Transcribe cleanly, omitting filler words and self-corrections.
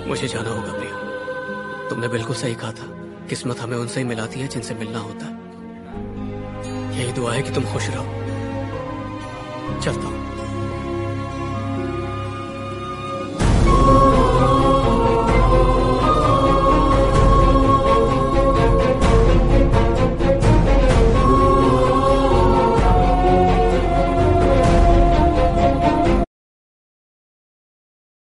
मुझे जाना होगा प्रिया। तुमने बिल्कुल सही कहा था, किस्मत हमें उनसे ही मिलाती है जिनसे मिलना होता है। यही दुआ है कि तुम खुश रहो। चलता हूं।